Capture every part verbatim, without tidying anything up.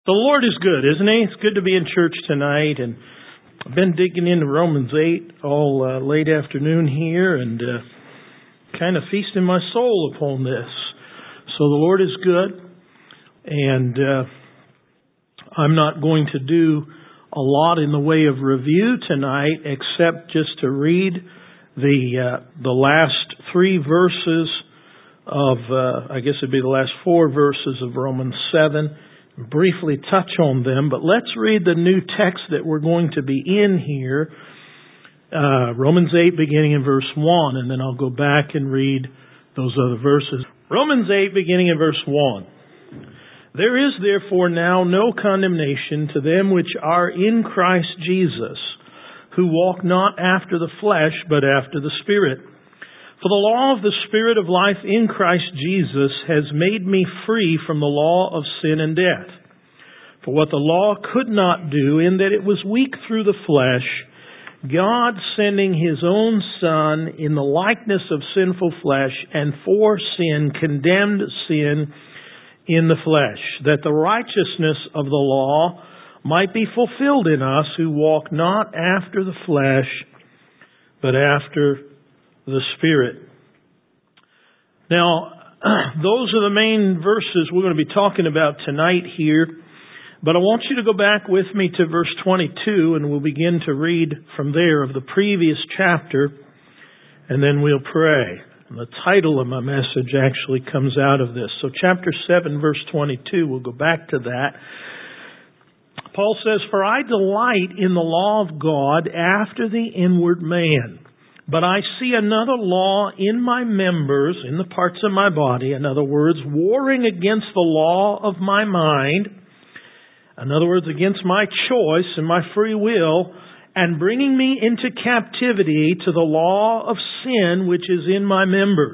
The Lord is good, isn't He? It's good to be in church tonight, and I've been digging into Romans eight all uh, late afternoon here, and uh, kind of feasting my soul upon this. So the Lord is good, and uh, I'm not going to do a lot in the way of review tonight, except just to read the uh, the last three verses of, uh, I guess it'd be the last four verses of Romans seven. Briefly touch on them, but let's read the new text that we're going to be in here, uh, Romans eight beginning in verse one, and then I'll go back and read those other verses. Romans eight beginning in verse one. There is therefore now no condemnation to them which are in Christ Jesus, who walk not after the flesh, but after the Spirit. For the law of the Spirit of life in Christ Jesus has made me free from the law of sin and death. For what the law could not do, in that it was weak through the flesh, God sending His own Son in the likeness of sinful flesh, and for sin condemned sin in the flesh, that the righteousness of the law might be fulfilled in us who walk not after the flesh, but after the Spirit. Now, those are the main verses we're going to be talking about tonight here. But I want you to go back with me to verse twenty-two, and we'll begin to read from there of the previous chapter, and then we'll pray. And the title of my message actually comes out of this. So chapter seven, verse twenty-two, we'll go back to that. Paul says, "For I delight in the law of God after the inward man. But I see another law in my members, in the parts of my body, in other words, warring against the law of my mind, in other words, against my choice and my free will, and bringing me into captivity to the law of sin which is in my members.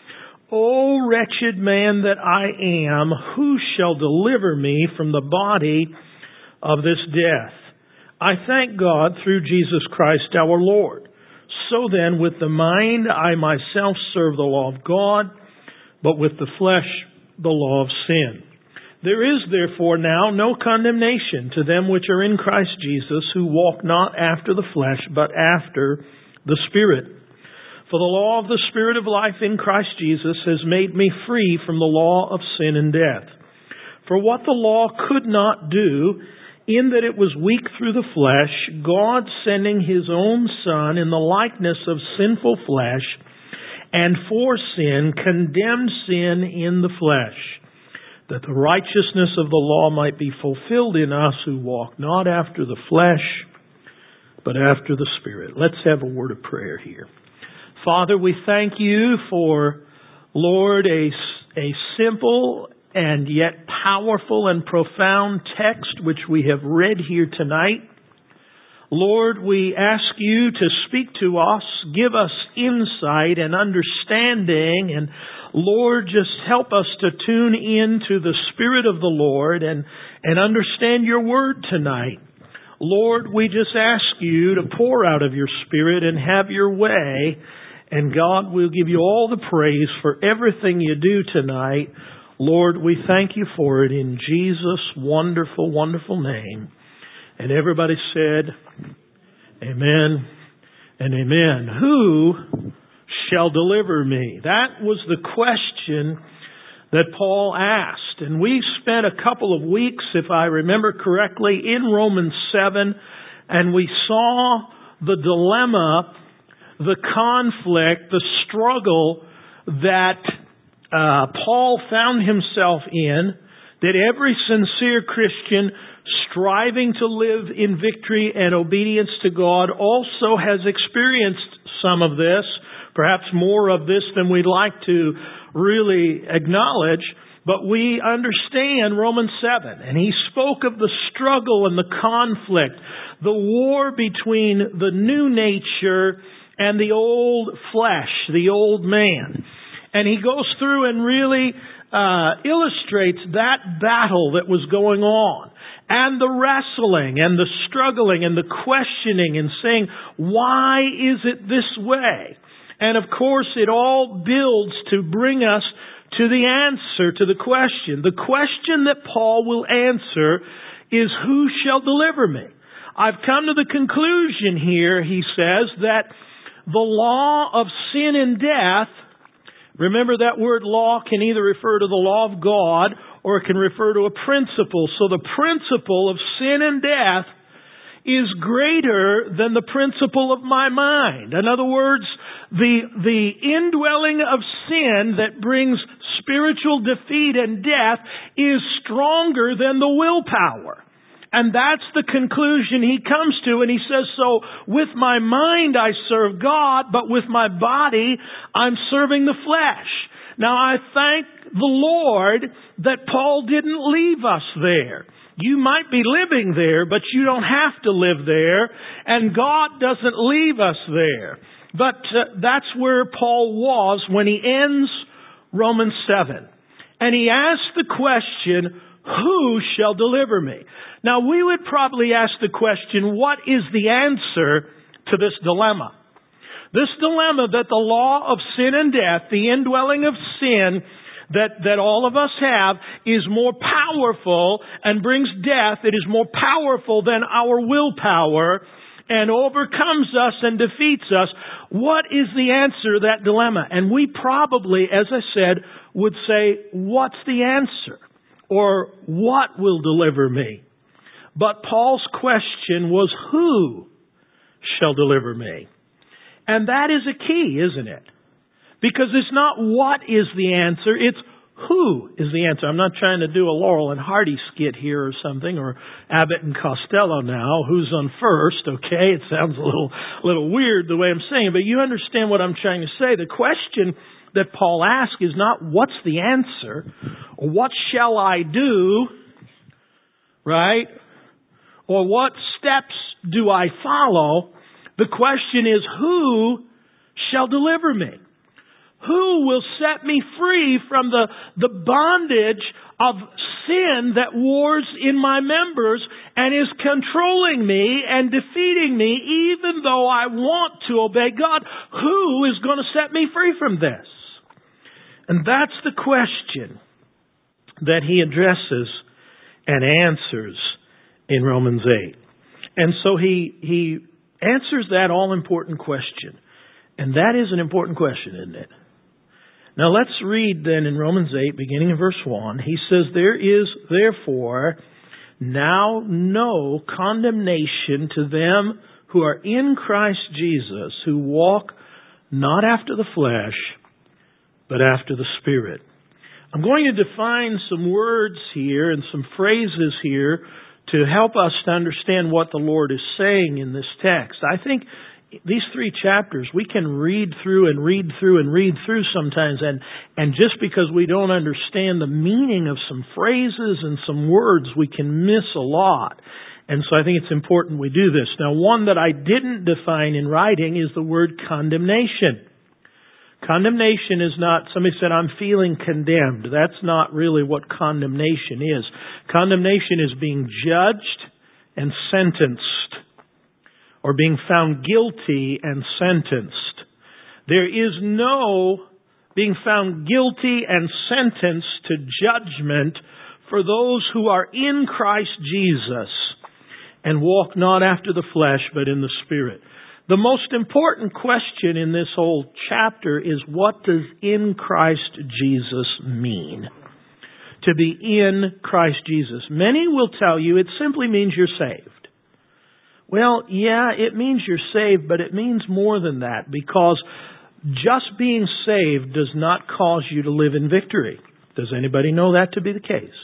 O wretched man that I am, who shall deliver me from the body of this death? I thank God through Jesus Christ our Lord. So then, with the mind I myself serve the law of God, but with the flesh the law of sin. There is therefore now no condemnation to them which are in Christ Jesus, who walk not after the flesh, but after the Spirit. For the law of the Spirit of life in Christ Jesus has made me free from the law of sin and death. For what the law could not do, in that it was weak through the flesh, God sending His own Son in the likeness of sinful flesh, and for sin condemned sin in the flesh, that the righteousness of the law might be fulfilled in us who walk not after the flesh, but after the Spirit." Let's have a word of prayer here. Father, we thank You for, Lord, a, a simple and yet powerful and profound text which we have read here tonight. Lord, we ask You to speak to us, give us insight and understanding, and Lord, just help us to tune in to the Spirit of the Lord and, and understand Your Word tonight. Lord, we just ask You to pour out of Your Spirit and have Your way, and God will give You all the praise for everything You do tonight. Lord, we thank You for it in Jesus' wonderful, wonderful name. And everybody said, amen and amen. Who shall deliver me? That was the question that Paul asked. And we spent a couple of weeks, if I remember correctly, in Romans seven, and we saw the dilemma, the conflict, the struggle that Uh, Paul found himself in, that every sincere Christian striving to live in victory and obedience to God also has experienced some of this, perhaps more of this than we'd like to really acknowledge, but we understand Romans seven, and he spoke of the struggle and the conflict, the war between the new nature and the old flesh, the old man. And he goes through and really uh, illustrates that battle that was going on, and the wrestling and the struggling and the questioning and saying, why is it this way? And of course, it all builds to bring us to the answer to the question. The question that Paul will answer is, who shall deliver me? I've come to the conclusion here, he says, that the law of sin and death, remember that word law can either refer to the law of God or it can refer to a principle. So the principle of sin and death is greater than the principle of my mind. In other words, the, the indwelling of sin that brings spiritual defeat and death is stronger than the willpower. And that's the conclusion he comes to. And he says, so with my mind I serve God, but with my body I'm serving the flesh. Now I thank the Lord that Paul didn't leave us there. You might be living there, but you don't have to live there. And God doesn't leave us there. But uh, that's where Paul was when he ends Romans seven. And he asks the question, who shall deliver me? Now we would probably ask the question, what is the answer to this dilemma? This dilemma that the law of sin and death, the indwelling of sin that, that all of us have, is more powerful and brings death. It is more powerful than our willpower and overcomes us and defeats us. What is the answer to that dilemma? And we probably, as I said, would say, what's the answer? Or what will deliver me? But Paul's question was, who shall deliver me? And that is a key, isn't it? Because it's not what is the answer, it's who is the answer. I'm not trying to do a Laurel and Hardy skit here or something, or Abbott and Costello now, who's on first, okay? It sounds a little, little weird the way I'm saying it, but you understand what I'm trying to say. The question that Paul asks is not what's the answer, or what shall I do, right? Or what steps do I follow? The question is, who shall deliver me? Who will set me free from the, the bondage of sin that wars in my members and is controlling me and defeating me even though I want to obey God? Who is going to set me free from this? And that's the question that he addresses and answers in Romans eight. And so he, he answers that all-important question. And that is an important question, isn't it? Now let's read then in Romans eight, beginning in verse one. He says, there is therefore now no condemnation to them who are in Christ Jesus, who walk not after the flesh, but after the Spirit. I'm going to define some words here and some phrases here to help us to understand what the Lord is saying in this text. I think these three chapters we can read through and read through and read through sometimes, and, and just because we don't understand the meaning of some phrases and some words, we can miss a lot. And so I think it's important we do this. Now, one that I didn't define in writing is the word condemnation. Condemnation is not, somebody said, I'm feeling condemned. That's not really what condemnation is. Condemnation is being judged and sentenced, or being found guilty and sentenced. There is no being found guilty and sentenced to judgment for those who are in Christ Jesus and walk not after the flesh but in the Spirit. The most important question in this whole chapter is, what does in Christ Jesus mean? To be in Christ Jesus. Many will tell you it simply means you're saved. Well, yeah, it means you're saved, but it means more than that, because just being saved does not cause you to live in victory. Does anybody know that to be the case?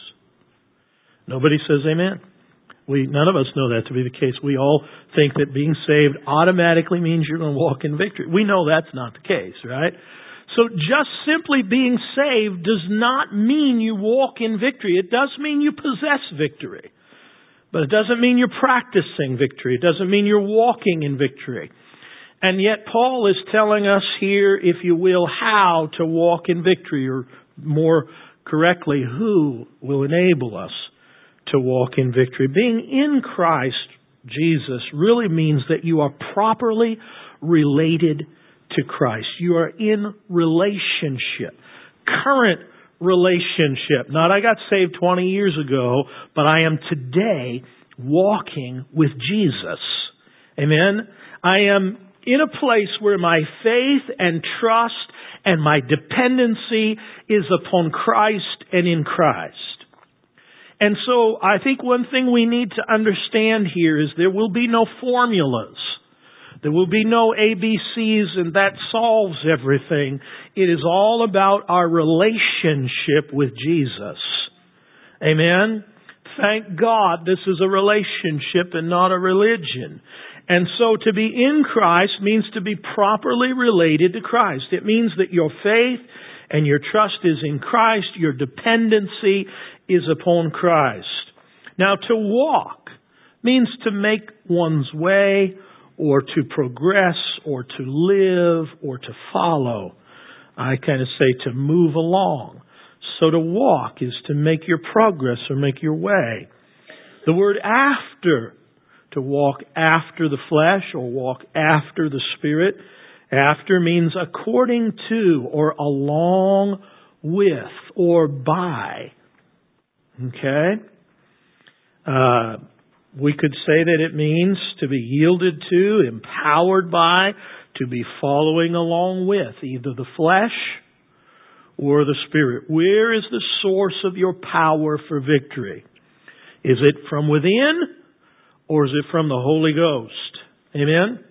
Nobody says amen. We, none of us know that to be the case. We all think that being saved automatically means you're going to walk in victory. We know that's not the case, right? So just simply being saved does not mean you walk in victory. It does mean you possess victory. But it doesn't mean you're practicing victory. It doesn't mean you're walking in victory. And yet Paul is telling us here, if you will, how to walk in victory, or more correctly, who will enable us to walk in victory. Being in Christ Jesus really means that you are properly related to Christ. You are in relationship, current relationship. Not I got saved twenty years ago, but I am today walking with Jesus. Amen? I am in a place where my faith and trust and my dependency is upon Christ and in Christ. And so I think one thing we need to understand here is there will be no formulas. There will be no A B Cs and that solves everything. It is all about our relationship with Jesus. Amen? Thank God this is a relationship and not a religion. And so to be in Christ means to be properly related to Christ. It means that your faith and your trust is in Christ. Your dependency is upon Christ. Now to walk means to make one's way or to progress or to live or to follow. I kind of say to move along. So to walk is to make your progress or make your way. The word after, to walk after the flesh or walk after the Spirit. After means according to or along with or by. Okay? Uh, we could say that it means to be yielded to, empowered by, to be following along with either the flesh or the Spirit. Where is the source of your power for victory? Is it from within or is it from the Holy Ghost? Amen?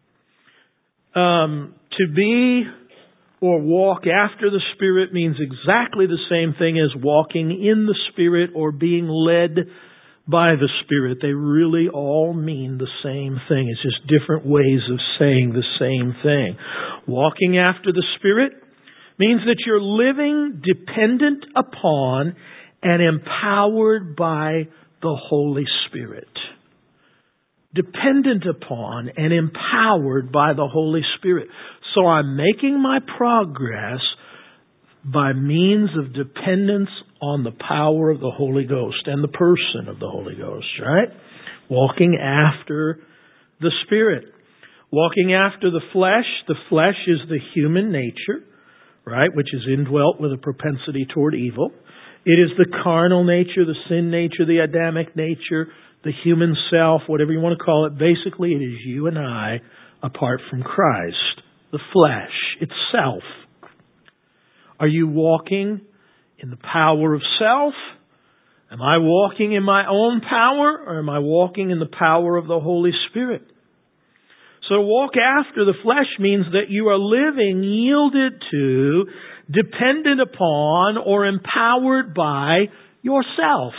Um, to be or walk after the Spirit means exactly the same thing as walking in the Spirit or being led by the Spirit. They really all mean the same thing. It's just different ways of saying the same thing. Walking after the Spirit means that you're living dependent upon and empowered by the Holy Spirit. Dependent upon and empowered by the Holy Spirit. So I'm making my progress by means of dependence on the power of the Holy Ghost and the person of the Holy Ghost, right? Walking after the Spirit. Walking after the flesh. The flesh is the human nature, right, which is indwelt with a propensity toward evil. It is the carnal nature, the sin nature, the Adamic nature, the human self, whatever you want to call it. Basically, it is you and I apart from Christ. The flesh itself. Are you walking in the power of self? Am I walking in my own power, or am I walking in the power of the Holy Spirit? So to walk after the flesh means that you are living yielded to, dependent upon, or empowered by yourself.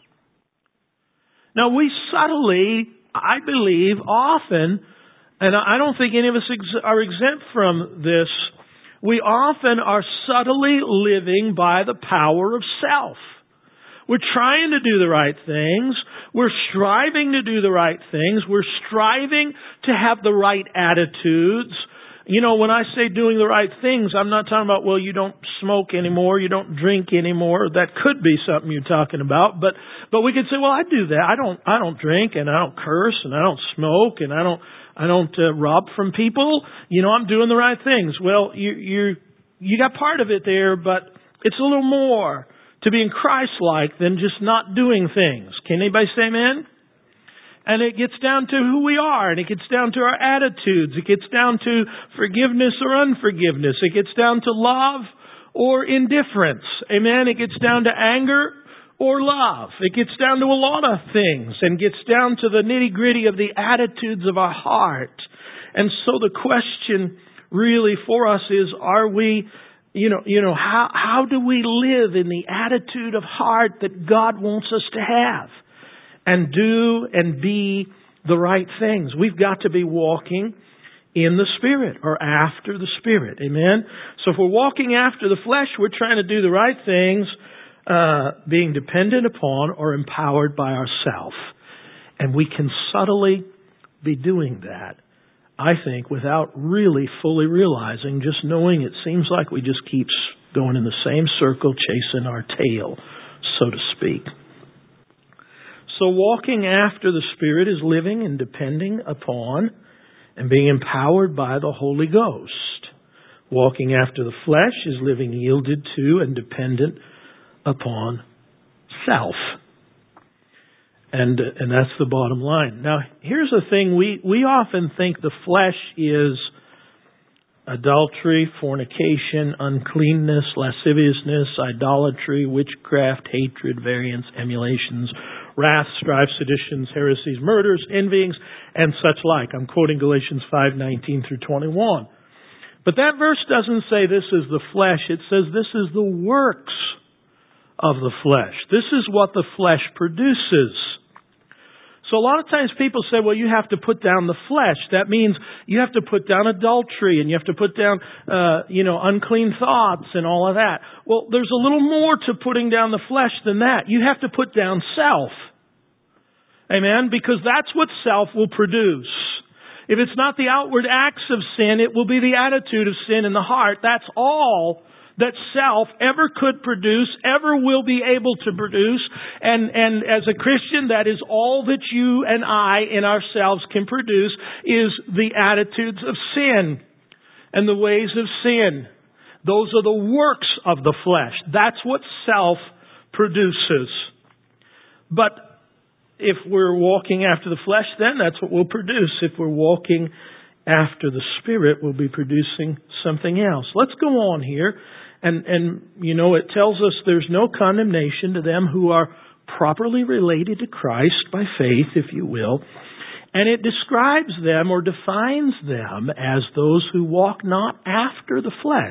Now we subtly, I believe, often, and I don't think any of us ex- are exempt from this, we often are subtly living by the power of self. We're trying to do the right things. We're striving to do the right things. We're striving to have the right attitudes. You know, when I say doing the right things, I'm not talking about, well, you don't smoke anymore, you don't drink anymore. That could be something you're talking about. But but we could say, well, I do that. I don't I don't drink and I don't curse and I don't smoke and I don't I don't uh, rob from people. You know, I'm doing the right things. Well, you you you got part of it there, but it's a little more to being Christ-like than just not doing things. Can anybody say amen? And it gets down to who we are, and it gets down to our attitudes. It gets down to forgiveness or unforgiveness. It gets down to love or indifference. Amen? It gets down to anger or love. It gets down to a lot of things and gets down to the nitty-gritty of the attitudes of our heart. And so the question really for us is, are we, you know, you know, how, how do we live in the attitude of heart that God wants us to have? And do and be the right things. We've got to be walking in the Spirit or after the Spirit. Amen? So if we're walking after the flesh, we're trying to do the right things, uh, being dependent upon or empowered by ourselves. And we can subtly be doing that, I think, without really fully realizing, just knowing it seems like we just keep going in the same circle, chasing our tail, so to speak. So walking after the Spirit is living and depending upon and being empowered by the Holy Ghost. Walking after the flesh is living yielded to and dependent upon self. And and that's the bottom line. Now, here's the thing. We, we often think the flesh is adultery, fornication, uncleanness, lasciviousness, idolatry, witchcraft, hatred, variance, emulations, wrath, strife, seditions, heresies, murders, envyings, and such like. I'm quoting Galatians five nineteen through twenty-one. But that verse doesn't say this is the flesh. It says this is the works of the flesh. This is what the flesh produces. So a lot of times people say, well, you have to put down the flesh. That means you have to put down adultery and you have to put down, uh, you know, unclean thoughts and all of that. Well, there's a little more to putting down the flesh than that. You have to put down self. Amen? Because that's what self will produce. If it's not the outward acts of sin, it will be the attitude of sin in the heart. That's all that self ever could produce, ever will be able to produce. And, and as a Christian, that is all that you and I in ourselves can produce, is the attitudes of sin and the ways of sin. Those are the works of the flesh. That's what self produces. But if we're walking after the flesh, then that's what we'll produce. If we're walking after the Spirit, we'll be producing something else. Let's go on here. And, and, you know, it tells us there's no condemnation to them who are properly related to Christ by faith, if you will. And it describes them or defines them as those who walk not after the flesh.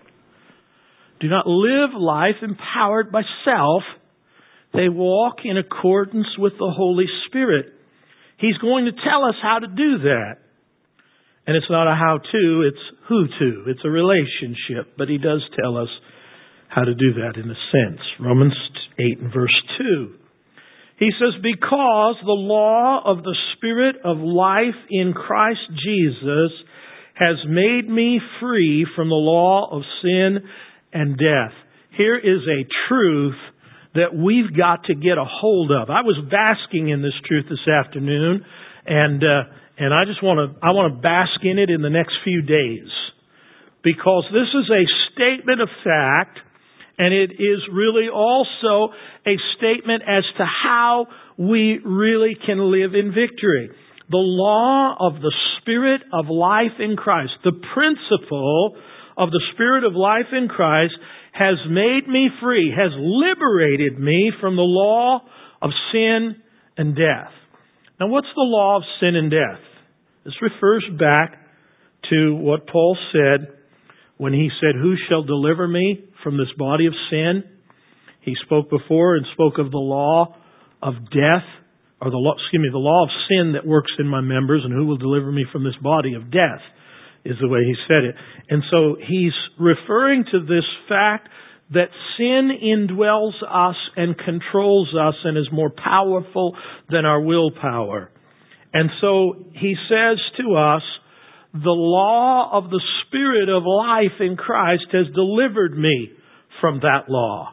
Do not live life empowered by self. They walk in accordance with the Holy Spirit. He's going to tell us how to do that. And it's not a how-to, it's who-to. It's a relationship. But He does tell us how to do that in a sense. Romans eight and verse two. He says, because the law of the Spirit of life in Christ Jesus has made me free from the law of sin and death. Here is a truth that we've got to get a hold of. I was basking in this truth this afternoon, and uh, and I just want to I want to bask in it in the next few days, because this is a statement of fact, and it is really also a statement as to how we really can live in victory. The law of the Spirit of life in Christ, the principle of the Spirit of life in Christ, has made me free, has liberated me from the law of sin and death. Now, what's the law of sin and death? This refers back to what Paul said when he said, who shall deliver me from this body of sin? He spoke before and spoke of the law of death, or the law, excuse me, the law of sin that works in my members, and who will deliver me from this body of death, is the way he said it. And so he's referring to this fact that sin indwells us and controls us and is more powerful than our willpower. And so he says to us, the law of the Spirit of life in Christ has delivered me from that law.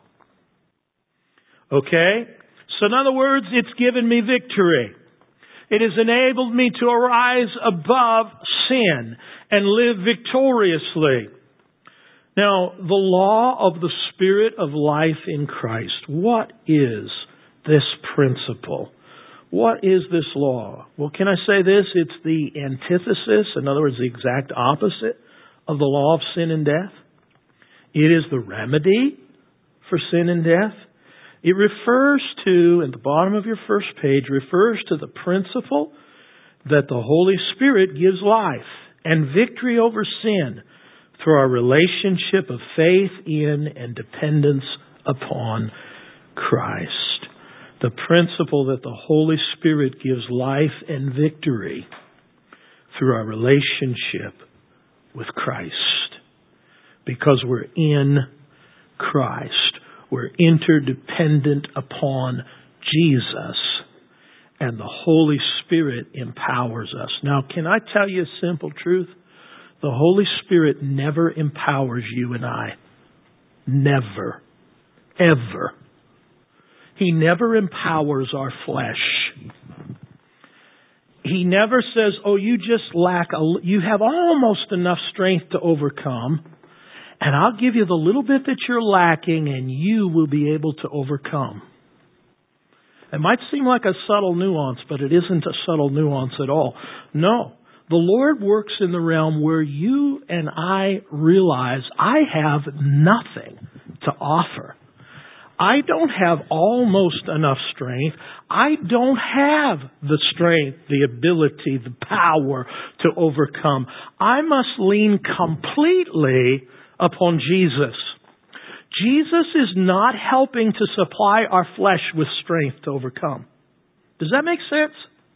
Okay? So in other words, it's given me victory. It has enabled me to arise above sin and live victoriously. Now, the law of the Spirit of life in Christ. What is this principle? What is this law? Well, can I say this? It's the antithesis, in other words, the exact opposite of the law of sin and death. It is the remedy for sin and death. It refers to, at the bottom of your first page, refers to the principle that the Holy Spirit gives life and victory over sin through our relationship of faith in and dependence upon Christ. The principle that the Holy Spirit gives life and victory through our relationship with Christ. Because we're in Christ. We're interdependent upon Jesus. And the Holy Spirit empowers us. Now, can I tell you a simple truth? The Holy Spirit never empowers you and I. Never. Ever. He never empowers our flesh. He never says, oh, you just lack, a, you have almost enough strength to overcome, and I'll give you the little bit that you're lacking and you will be able to overcome. It might seem like a subtle nuance, but it isn't a subtle nuance at all. No. The Lord works in the realm where you and I realize I have nothing to offer. I don't have almost enough strength. I don't have the strength, the ability, the power to overcome. I must lean completely upon Jesus. Jesus is not helping to supply our flesh with strength to overcome. Does that make sense?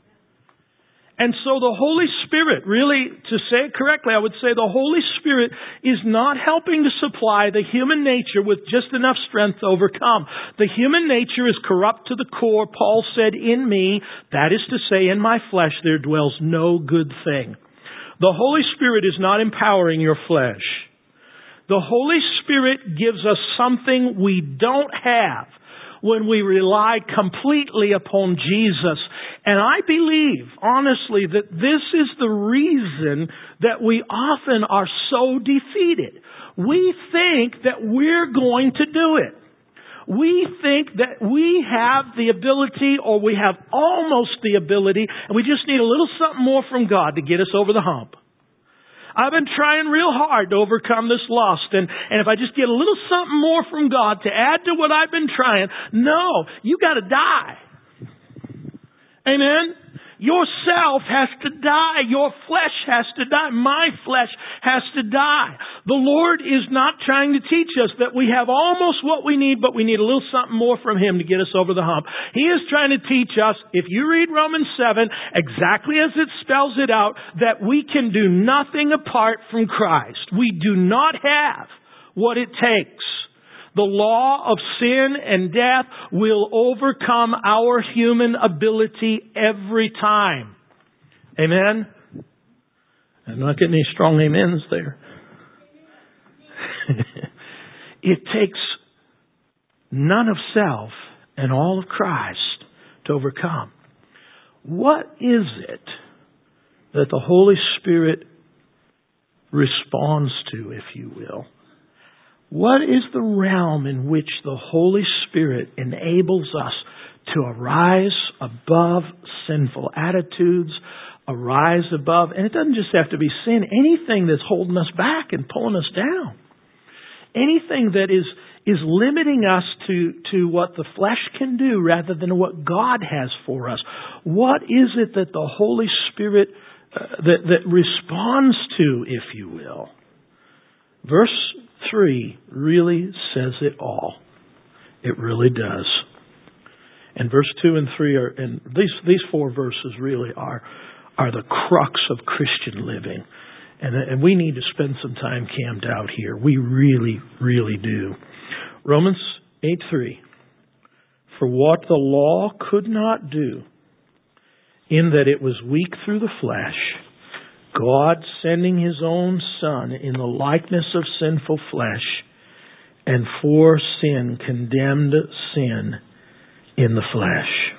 And so the Holy Spirit, really, to say it correctly, I would say the Holy Spirit is not helping to supply the human nature with just enough strength to overcome. The human nature is corrupt to the core. Paul said, in me, that is to say, in my flesh, there dwells no good thing. The Holy Spirit is not empowering your flesh. The Holy Spirit gives us something we don't have when we rely completely upon Jesus. And I believe, honestly, that this is the reason that we often are so defeated. We think that we're going to do it. We think that we have the ability, or we have almost the ability, and we just need a little something more from God to get us over the hump. I've been trying real hard to overcome this lust, and, and if I just get a little something more from God to add to what I've been trying, no, you got to die. Amen? Yourself has to die. Your flesh has to die. My flesh has to die. The Lord is not trying to teach us that we have almost what we need, but we need a little something more from Him to get us over the hump. He is trying to teach us, if you read Romans seven, exactly as it spells it out, that we can do nothing apart from Christ. We do not have what it takes. The law of sin and death will overcome our human ability every time. Amen? I'm not getting any strong amens there. It takes none of self and all of Christ to overcome. What is it that the Holy Spirit responds to, if you will? What is the realm in which the Holy Spirit enables us to arise above sinful attitudes, arise above, and it doesn't just have to be sin, anything that's holding us back and pulling us down. Anything that is is limiting us to, to what the flesh can do rather than what God has for us. What is it that the Holy Spirit uh, that, that responds to, if you will? Verse three really says it all. It really does. And verse two and three are, and these these four verses really are are the crux of Christian living. And, and we need to spend some time camped out here. We really, really do. Romans eight three. For what the law could not do, in that it was weak through the flesh, God sending His own Son in the likeness of sinful flesh, and for sin condemned sin in the flesh.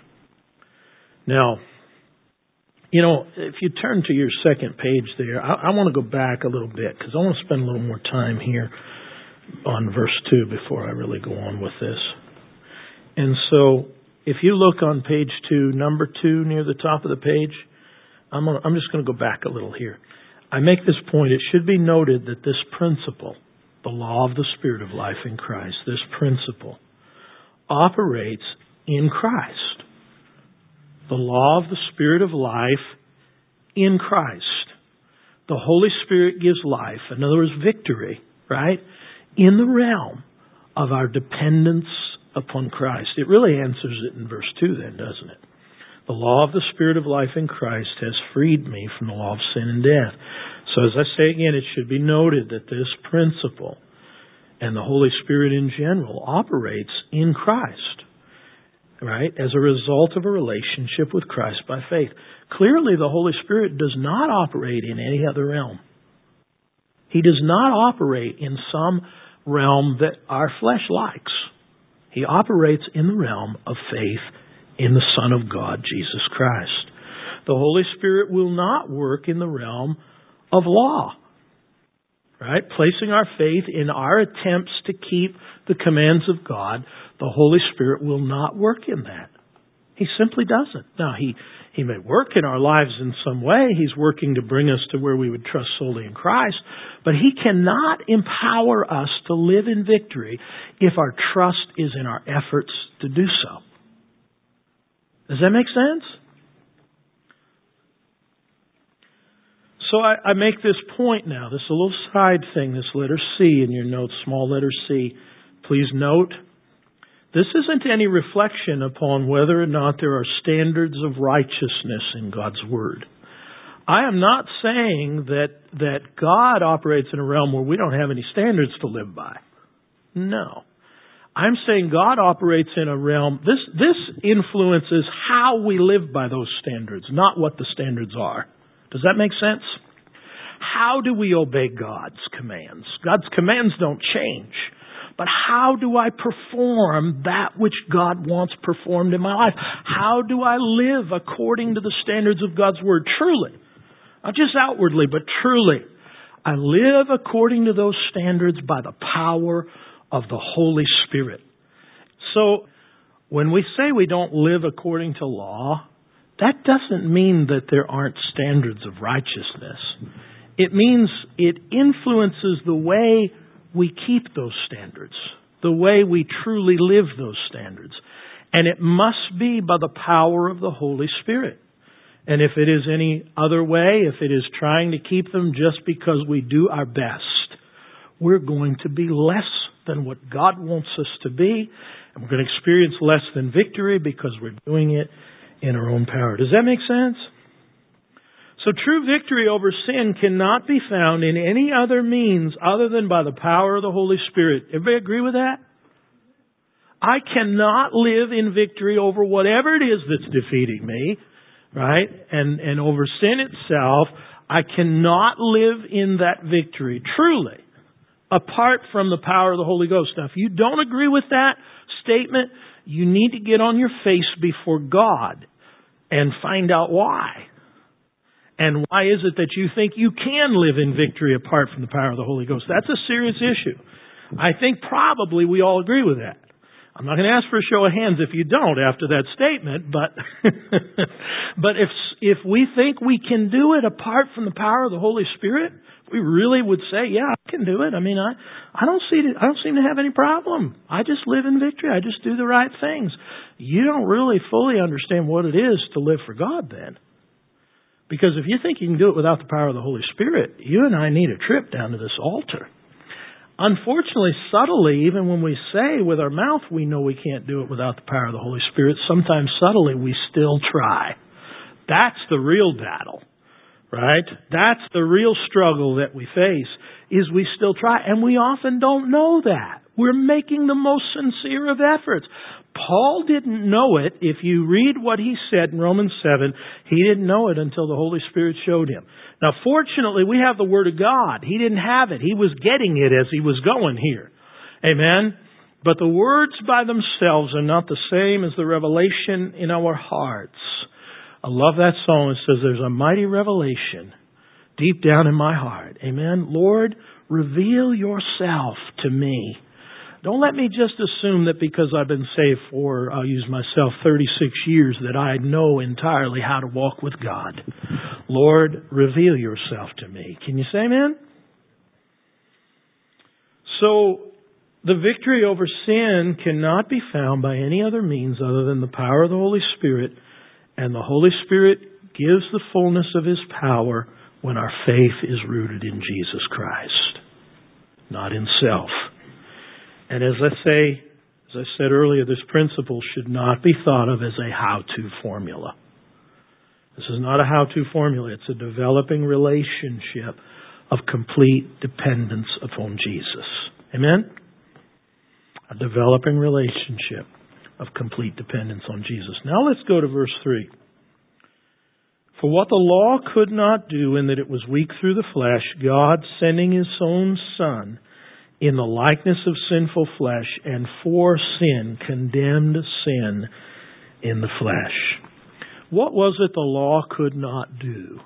Now, you know, if you turn to your second page there, I, I want to go back a little bit because I want to spend a little more time here on verse two before I really go on with this. And so, if you look on page two, number two near the top of the page, I'm, gonna, I'm just going to go back a little here. I make this point. It should be noted that this principle, the law of the Spirit of life in Christ, this principle operates in Christ. The law of the Spirit of life in Christ. The Holy Spirit gives life. In other words, victory, right? In the realm of our dependence upon Christ. It really answers it in verse two then, doesn't it? The law of the Spirit of life in Christ has freed me from the law of sin and death. So as I say again, it should be noted that this principle and the Holy Spirit in general operates in Christ, right, as a result of a relationship with Christ by faith. Clearly, the Holy Spirit does not operate in any other realm. He does not operate in some realm that our flesh likes. He operates in the realm of faith in the Son of God, Jesus Christ. The Holy Spirit will not work in the realm of law. Right? Placing our faith in our attempts to keep the commands of God, the Holy Spirit will not work in that. He simply doesn't. Now, He, he may work in our lives in some way. He's working to bring us to where we would trust solely in Christ. But He cannot empower us to live in victory if our trust is in our efforts to do so. Does that make sense? So I, I make this point now. This is a little side thing, this letter C in your notes, small letter C. Please note, this isn't any reflection upon whether or not there are standards of righteousness in God's Word. I am not saying that, that God operates in a realm where we don't have any standards to live by. No. I'm saying God operates in a realm, this, this influences how we live by those standards, not what the standards are. Does that make sense? How do we obey God's commands? God's commands don't change. But how do I perform that which God wants performed in my life? How do I live according to the standards of God's Word? Truly. Not just outwardly, but truly. I live according to those standards by the power of the Holy Spirit. So, when we say we don't live according to law, that doesn't mean that there aren't standards of righteousness. It means it influences the way we keep those standards, the way we truly live those standards. And it must be by the power of the Holy Spirit. And if it is any other way, if it is trying to keep them just because we do our best, we're going to be less than what God wants us to be. And we're going to experience less than victory because we're doing it in our own power. Does that make sense? So true victory over sin cannot be found in any other means other than by the power of the Holy Spirit. Everybody agree with that? I cannot live in victory over whatever it is that's defeating me, right? And, and over sin itself. I cannot live in that victory, truly, apart from the power of the Holy Ghost. Now, if you don't agree with that statement, you need to get on your face before God and find out why. And why is it that you think you can live in victory apart from the power of the Holy Ghost? That's a serious issue. I think probably we all agree with that. I'm not going to ask for a show of hands if you don't after that statement, but but if if we think we can do it apart from the power of the Holy Spirit, we really would say, yeah, I can do it. I mean, I I don't see I don't seem to have any problem. I just live in victory. I just do the right things. You don't really fully understand what it is to live for God then. Because if you think you can do it without the power of the Holy Spirit, you and I need a trip down to this altar. Unfortunately, subtly, even when we say with our mouth we know we can't do it without the power of the Holy Spirit, sometimes subtly we still try. That's the real battle, right? That's the real struggle that we face, is we still try. And we often don't know that. We're making the most sincere of efforts. Paul didn't know it. If you read what he said in Romans seven, he didn't know it until the Holy Spirit showed him. Now, fortunately, we have the Word of God. He didn't have it. He was getting it as he was going here. Amen? But the words by themselves are not the same as the revelation in our hearts. I love that song. It says, there's a mighty revelation deep down in my heart. Amen? Lord, reveal yourself to me. Don't let me just assume that because I've been saved for, I'll use myself, thirty-six years, that I know entirely how to walk with God. Lord, reveal yourself to me. Can you say amen? So, the victory over sin cannot be found by any other means other than the power of the Holy Spirit. And the Holy Spirit gives the fullness of His power when our faith is rooted in Jesus Christ, not in self. And as I say, as I said earlier, this principle should not be thought of as a how-to formula. This is not a how-to formula. It's a developing relationship of complete dependence upon Jesus. Amen? A developing relationship of complete dependence on Jesus. Now let's go to verse three. For what the law could not do in that it was weak through the flesh, God sending His own Son in the likeness of sinful flesh, and for sin, condemned sin in the flesh. What was it the law could not do?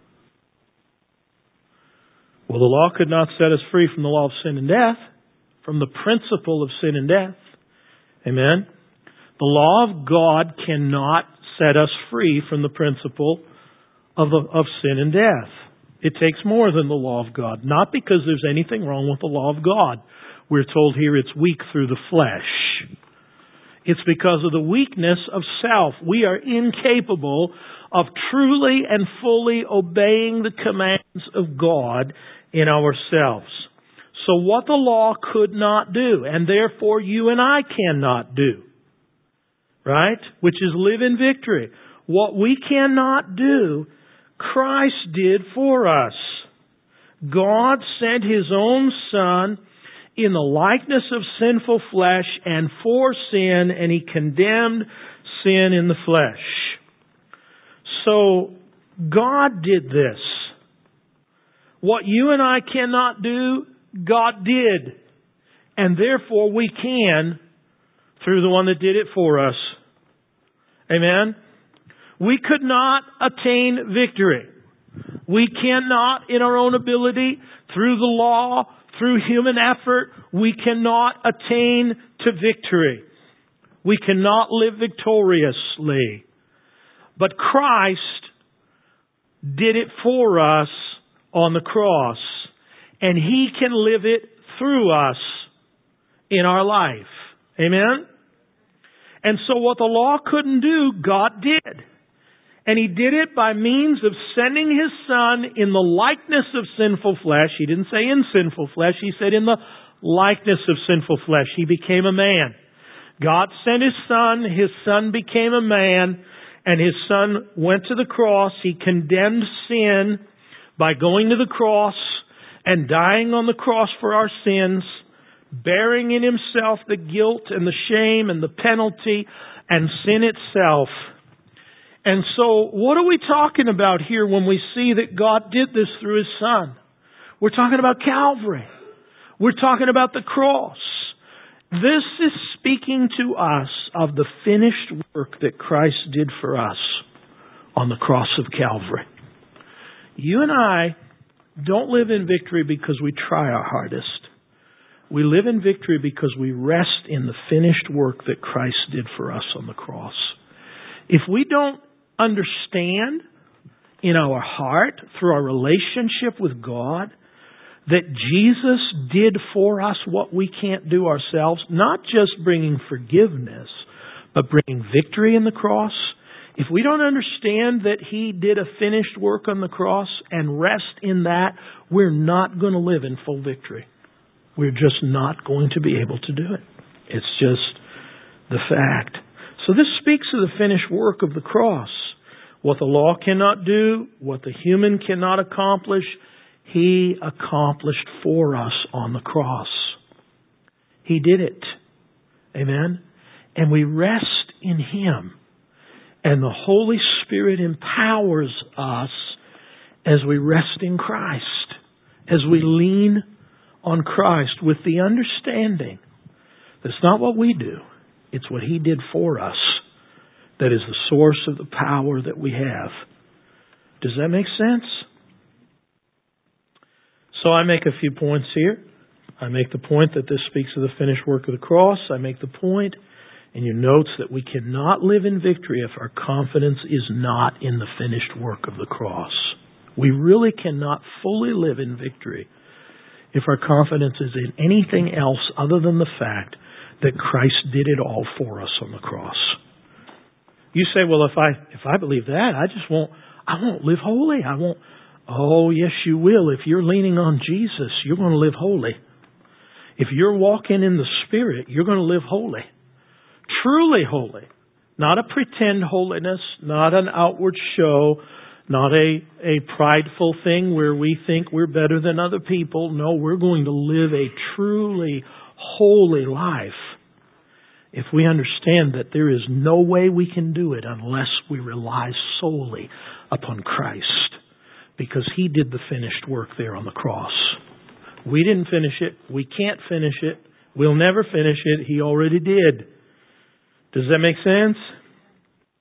Well, the law could not set us free from the law of sin and death, from the principle of sin and death. Amen? The law of God cannot set us free from the principle of, of sin and death. It takes more than the law of God. Not because there's anything wrong with the law of God. We're told here it's weak through the flesh. It's because of the weakness of self. We are incapable of truly and fully obeying the commands of God in ourselves. So what the law could not do, and therefore you and I cannot do, right? Which is live in victory. What we cannot do, Christ did for us. God sent His own Son in the likeness of sinful flesh and for sin, and He condemned sin in the flesh. So, God did this. What you and I cannot do, God did. And therefore we can through the one that did it for us. Amen? We could not attain victory. We cannot, in our own ability, through the law, through human effort, we cannot attain to victory. We cannot live victoriously. But Christ did it for us on the cross. And He can live it through us in our life. Amen? And so what the law couldn't do, God did. And He did it by means of sending His Son in the likeness of sinful flesh. He didn't say in sinful flesh. He said in the likeness of sinful flesh. He became a man. God sent His Son. His Son became a man. And His Son went to the cross. He condemned sin by going to the cross and dying on the cross for our sins, bearing in Himself the guilt and the shame and the penalty and sin itself. And so, what are we talking about here when we see that God did this through His Son? We're talking about Calvary. We're talking about the cross. This is speaking to us of the finished work that Christ did for us on the cross of Calvary. You and I don't live in victory because we try our hardest. We live in victory because we rest in the finished work that Christ did for us on the cross. If we don't understand in our heart, through our relationship with God, that Jesus did for us what we can't do ourselves, not just bringing forgiveness, but bringing victory in the cross. If we don't understand that He did a finished work on the cross and rest in that, we're not going to live in full victory. We're just not going to be able to do it. It's just the fact. So this speaks of the finished work of the cross. What the law cannot do, what the human cannot accomplish, He accomplished for us on the cross. He did it. Amen? And we rest in Him. And the Holy Spirit empowers us as we rest in Christ, as we lean on Christ with the understanding that it's not what we do, it's what He did for us that is the source of the power that we have. Does that make sense? So I make a few points here. I make the point that this speaks of the finished work of the cross. I make the point in your notes that we cannot live in victory if our confidence is not in the finished work of the cross. We really cannot fully live in victory if our confidence is in anything else other than the fact that Christ did it all for us on the cross. You say, well, if I if I believe that, I just won't I won't live holy. I won't. Oh, yes, you will. If you're leaning on Jesus, you're going to live holy. If you're walking in the Spirit, you're going to live holy. Truly holy. Not a pretend holiness, not an outward show, not a, a prideful thing where we think we're better than other people. No, we're going to live a truly holy life if we understand that there is no way we can do it unless we rely solely upon Christ. Because He did the finished work there on the cross. We didn't finish it. We can't finish it. We'll never finish it. He already did. Does that make sense?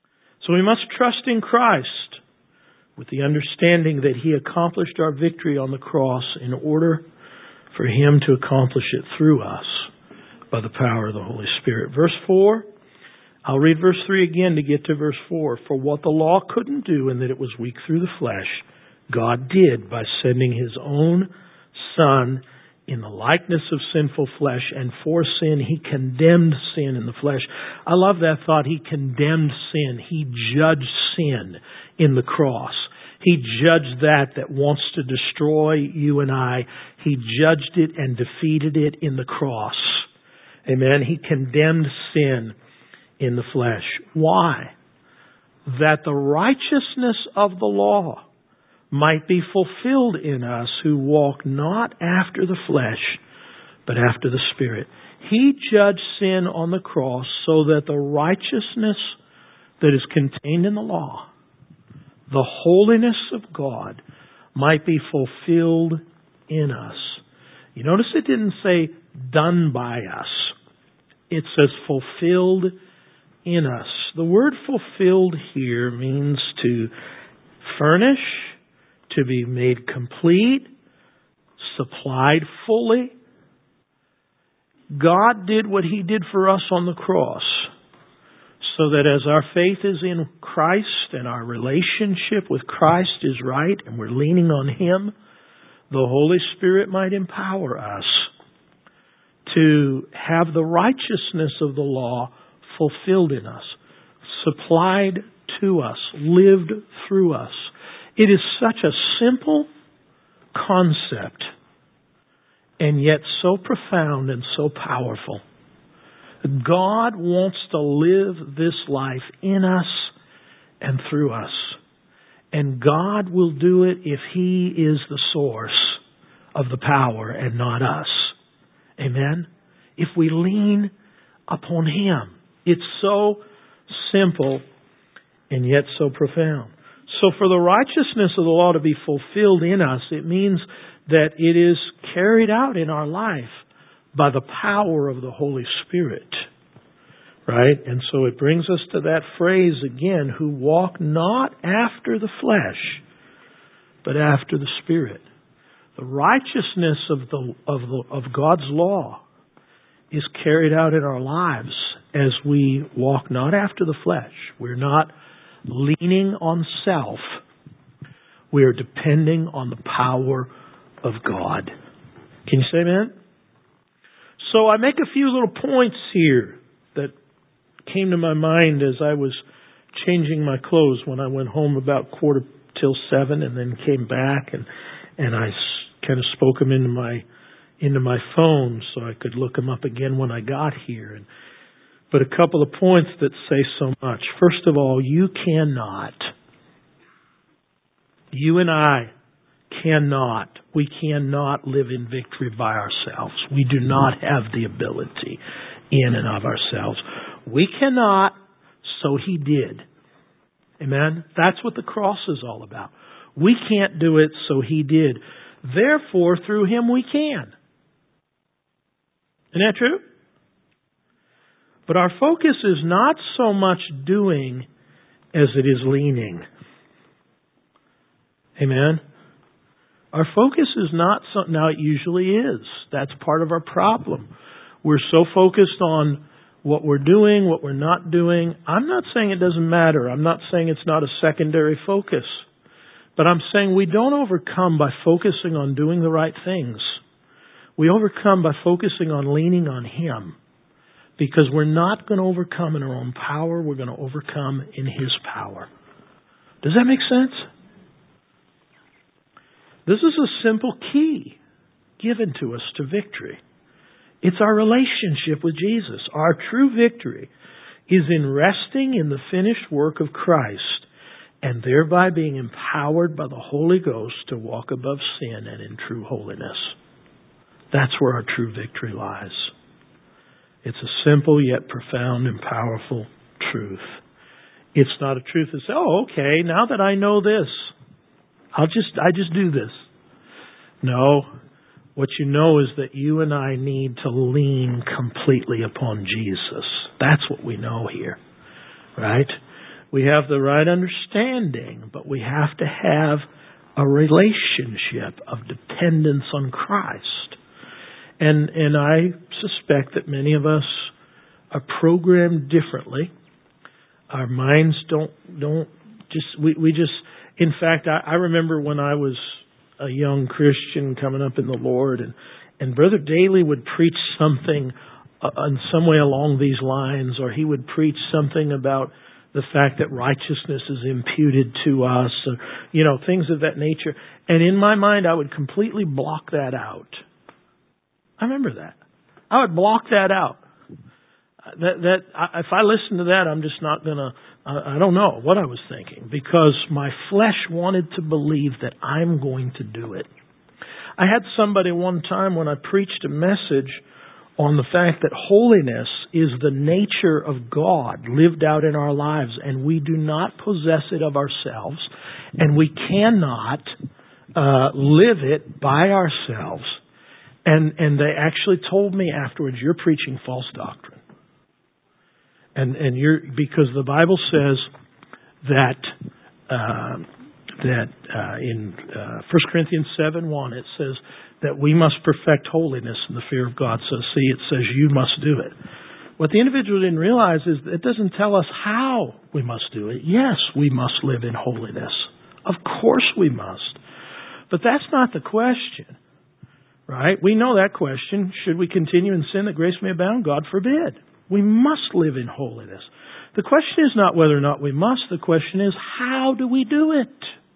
So we must trust in Christ with the understanding that He accomplished our victory on the cross in order for Him to accomplish it through us by the power of the Holy Spirit. Verse four, I'll read verse three again to get to verse four. For what the law couldn't do, in that it was weak through the flesh, God did by sending His own Son in the likeness of sinful flesh, and for sin He condemned sin in the flesh. I love that thought. He condemned sin. He judged sin in the cross. He judged that that wants to destroy you and I. He judged it and defeated it in the cross. Amen. He condemned sin in the flesh. Why? That the righteousness of the law might be fulfilled in us who walk not after the flesh, but after the Spirit. He judged sin on the cross so that the righteousness that is contained in the law, the holiness of God, might be fulfilled in us. You notice it didn't say done by us. It says fulfilled in us. The word fulfilled here means to furnish, to be made complete, supplied fully. God did what He did for us on the cross, so that as our faith is in Christ and our relationship with Christ is right and we're leaning on Him, the Holy Spirit might empower us to have the righteousness of the law fulfilled in us, supplied to us, lived through us. It is such a simple concept, and yet so profound and so powerful. God wants to live this life in us and through us. And God will do it if He is the source of the power and not us. Amen? If we lean upon Him. It's so simple and yet so profound. So for the righteousness of the law to be fulfilled in us, it means that it is carried out in our life by the power of the Holy Spirit. Right? And so it brings us to that phrase again, who walk not after the flesh, but after the Spirit. The righteousness of the of the of God's law is carried out in our lives as we walk not after the flesh. We're not leaning on self. We are depending on the power of God. Can you say amen? So I make a few little points here that came to my mind as I was changing my clothes when I went home about quarter till seven, and then came back and and I kind of spoke them into my into my phone so I could look them up again when I got here. And but a couple of points that say so much. First of all, you cannot, you and I cannot, we cannot live in victory by ourselves. We do not have the ability in and of ourselves. We cannot, so He did. Amen? That's what the cross is all about. We can't do it, so He did. Therefore, through Him we can. Isn't that true? But our focus is not so much doing as it is leaning. Amen? Our focus is not so, now it usually is. That's part of our problem. We're so focused on what we're doing, what we're not doing. I'm not saying it doesn't matter. I'm not saying it's not a secondary focus. But I'm saying we don't overcome by focusing on doing the right things. We overcome by focusing on leaning on Him. Because we're not going to overcome in our own power. We're going to overcome in His power. Does that make sense? This is a simple key given to us to victory. It's our relationship with Jesus. Our true victory is in resting in the finished work of Christ and thereby being empowered by the Holy Ghost to walk above sin and in true holiness. That's where our true victory lies. It's a simple yet profound and powerful truth. It's not a truth that says, oh, okay, now that I know this, I'll just, I just do this. No. What you know is that you and I need to lean completely upon Jesus. That's what we know here. Right? We have the right understanding, but we have to have a relationship of dependence on Christ. And and I suspect that many of us are programmed differently. Our minds don't don't just we, we just in fact I, I remember when I was a young Christian coming up in the Lord, and, and Brother Daly would preach something uh, in some way along these lines, or he would preach something about the fact that righteousness is imputed to us, or, you know, things of that nature. And in my mind, I would completely block that out. I remember that. I would block that out. That, that if I listen to that, I'm just not going to, I don't know what I was thinking, because my flesh wanted to believe that I'm going to do it. I had somebody one time when I preached a message on the fact that holiness is the nature of God lived out in our lives, and we do not possess it of ourselves, and we cannot uh, live it by ourselves. And and they actually told me afterwards, "You're preaching false doctrine." And and you're because the Bible says that uh, that uh, in uh, First Corinthians seven one it says that we must perfect holiness in the fear of God. So see, it says you must do it. What the individual didn't realize is that it doesn't tell us how we must do it. Yes, we must live in holiness. Of course we must. But that's not the question, right? We know that question. Should we continue in sin that grace may abound? God forbid. We must live in holiness. The question is not whether or not we must. The question is, how do we do it?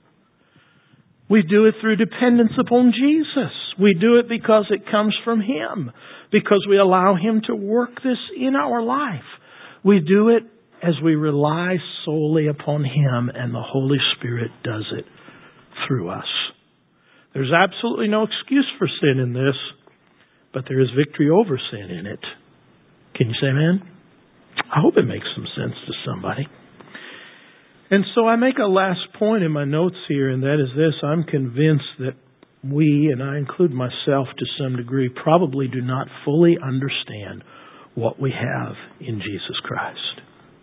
We do it through dependence upon Jesus. We do it because it comes from Him, because we allow Him to work this in our life. We do it as we rely solely upon Him, and the Holy Spirit does it through us. There's absolutely no excuse for sin in this, but there is victory over sin in it. Can you say amen? I hope it makes some sense to somebody. And so I make a last point in my notes here, and that is this. I'm convinced that we, and I include myself to some degree, probably do not fully understand what we have in Jesus Christ.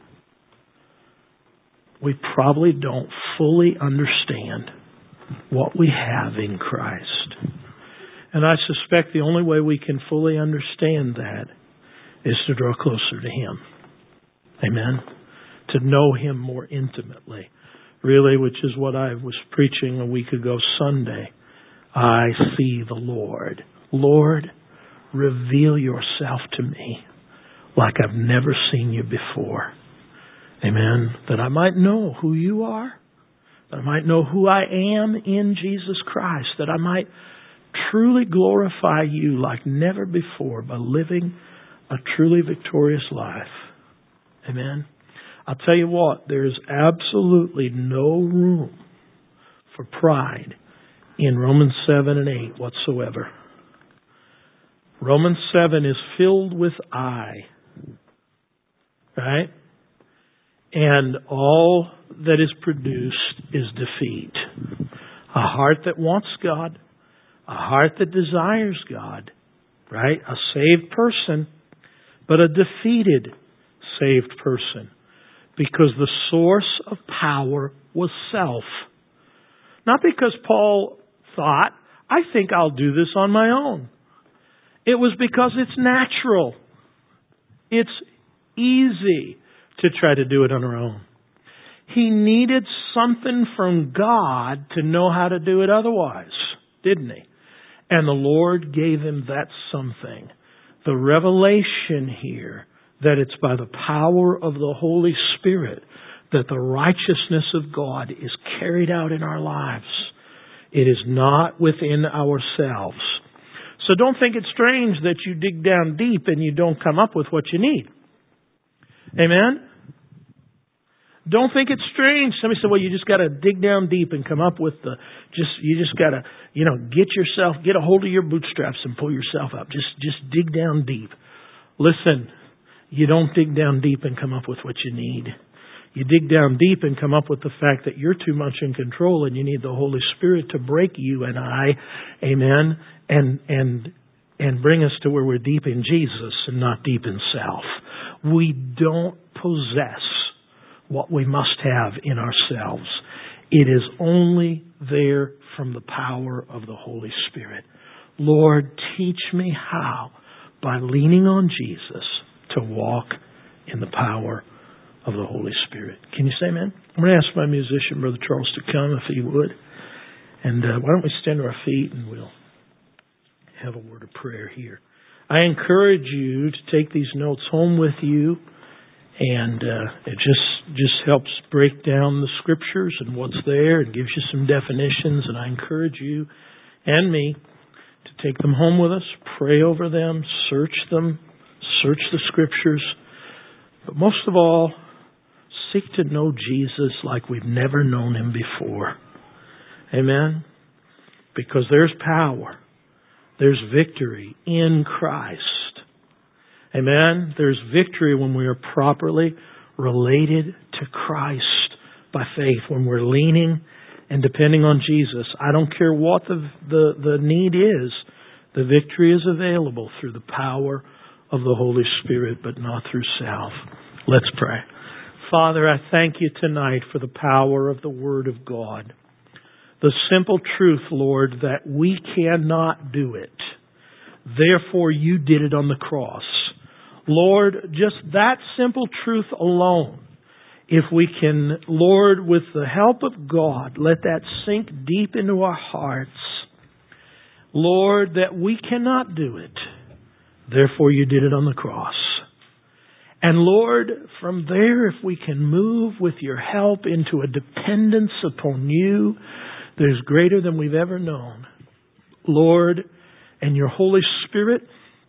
We probably don't fully understand what we have in Christ. And I suspect the only way we can fully understand that is to draw closer to Him. Amen? To know Him more intimately. Really, which is what I was preaching a week ago Sunday. I see the Lord. Lord, reveal yourself to me like I've never seen you before. Amen? That I might know who you are. That I might know who I am in Jesus Christ. That I might truly glorify you like never before by living a truly victorious life. Amen? I'll tell you what, there is absolutely no room for pride in Romans seven and eight whatsoever. Romans seven is filled with I. Right? And all that is produced is defeat. A heart that wants God, a heart that desires God, right? A saved person, but a defeated saved person. Because the source of power was self. Not because Paul thought, I think I'll do this on my own. It was because it's natural. It's easy to try to do it on our own. He needed something from God to know how to do it otherwise, didn't he? And the Lord gave him that something. The revelation here that it's by the power of the Holy Spirit that the righteousness of God is carried out in our lives. It is not within ourselves. So don't think it's strange that you dig down deep and you don't come up with what you need. Amen? Don't think it's strange. Somebody said, well, you just got to dig down deep and come up with the, just, you just got to, you know, get yourself, get a hold of your bootstraps and pull yourself up. Just, just dig down deep. Listen, you don't dig down deep and come up with what you need. You dig down deep and come up with the fact that you're too much in control and you need the Holy Spirit to break you and I, amen, and, and, and bring us to where we're deep in Jesus and not deep in self. We don't possess what we must have in ourselves. It is only there from the power of the Holy Spirit. Lord, teach me how, by leaning on Jesus, to walk in the power of the Holy Spirit. Can you say amen? I'm going to ask my musician, Brother Charles, to come if he would. And uh, why don't we stand to our feet and we'll have a word of prayer here. I encourage you to take these notes home with you, and uh, it just just helps break down the Scriptures and what's there and gives you some definitions. And I encourage you and me to take them home with us, pray over them, search them, search the Scriptures. But most of all, seek to know Jesus like we've never known Him before. Amen? Because there's power. There's victory in Christ. Amen? There's victory when we are properly related to Christ by faith, when we're leaning and depending on Jesus. I don't care what the, the, the need is. The victory is available through the power of the Holy Spirit, but not through self. Let's pray. Father, I thank you tonight for the power of the Word of God. The simple truth, Lord, that we cannot do it. Therefore, you did it on the cross. Lord, just that simple truth alone, if we can, Lord, with the help of God, let that sink deep into our hearts. Lord, that we cannot do it. Therefore, you did it on the cross. And Lord, from there, if we can move with your help into a dependence upon you that is greater than we've ever known. Lord, and your Holy Spirit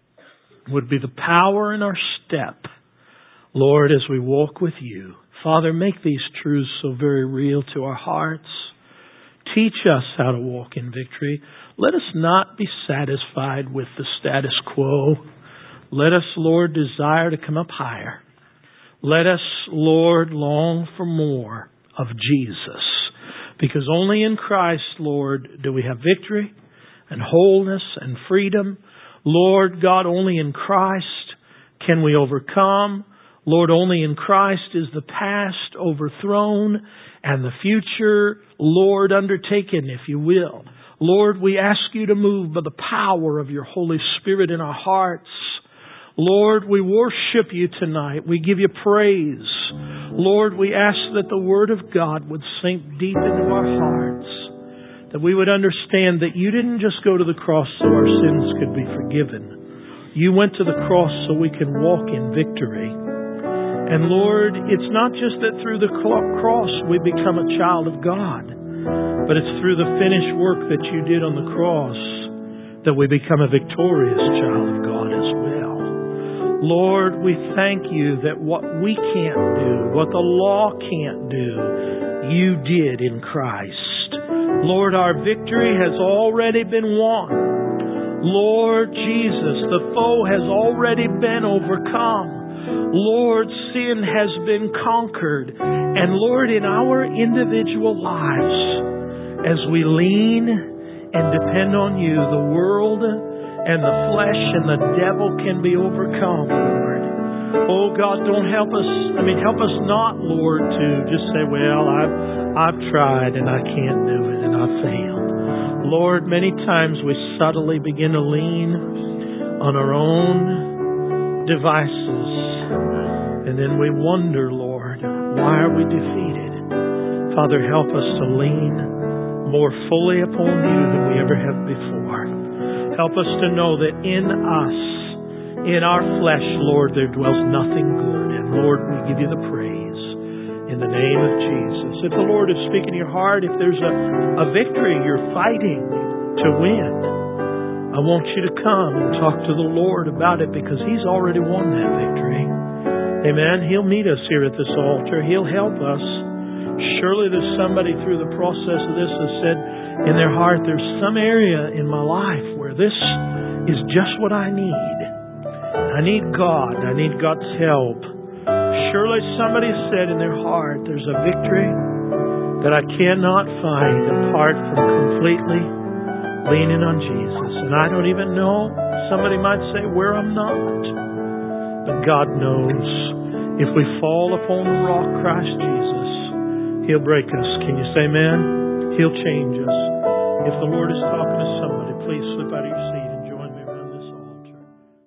would be the power in our step, Lord, as we walk with you. Father, make these truths so very real to our hearts. Teach us how to walk in victory. Let us not be satisfied with the status quo. Let us, Lord, desire to come up higher. Let us, Lord, long for more of Jesus. Because only in Christ, Lord, do we have victory and wholeness and freedom. Lord God, only in Christ can we overcome. Lord, only in Christ is the past overthrown and the future, Lord, undertaken, if you will. Lord, we ask you to move by the power of your Holy Spirit in our hearts. Lord, we worship you tonight. We give you praise. Lord, we ask that the Word of God would sink deep into our hearts, that we would understand that you didn't just go to the cross so our sins could be forgiven. You went to the cross so we can walk in victory. And Lord, it's not just that through the cross we become a child of God, but it's through the finished work that you did on the cross that we become a victorious child of God as well. Lord, we thank you that what we can't do, what the law can't do, you did in Christ. Lord, our victory has already been won. Lord Jesus, the foe has already been overcome. Lord, sin has been conquered. And Lord, in our individual lives, as we lean and depend on you, the world and the flesh and the devil can be overcome, Lord. Oh God, don't help us. I mean, help us not, Lord, to just say, well, I've, I've tried and I can't do it and I've failed. Lord, many times we subtly begin to lean on our own devices. And then we wonder, Lord, why are we defeated? Father, help us to lean more fully upon you than we ever have before. Help us to know that in us, in our flesh, Lord, there dwells nothing good. And Lord, we give you the praise in the name of Jesus. If the Lord is speaking to your heart, if there's a, a victory you're fighting to win, I want you to come and talk to the Lord about it because He's already won that victory. Amen. He'll meet us here at this altar. He'll help us. Surely there's somebody through the process of this that said in their heart, there's some area in my life where this is just what I need. I need God. I need God's help. Surely somebody said in their heart, there's a victory that I cannot find apart from completely leaning on Jesus. And I don't even know, somebody might say, where I'm not. But God knows. If we fall upon the rock, Christ Jesus, He'll break us. Can you say amen? He'll change us. If the Lord is talking to somebody, please slip out of your seat.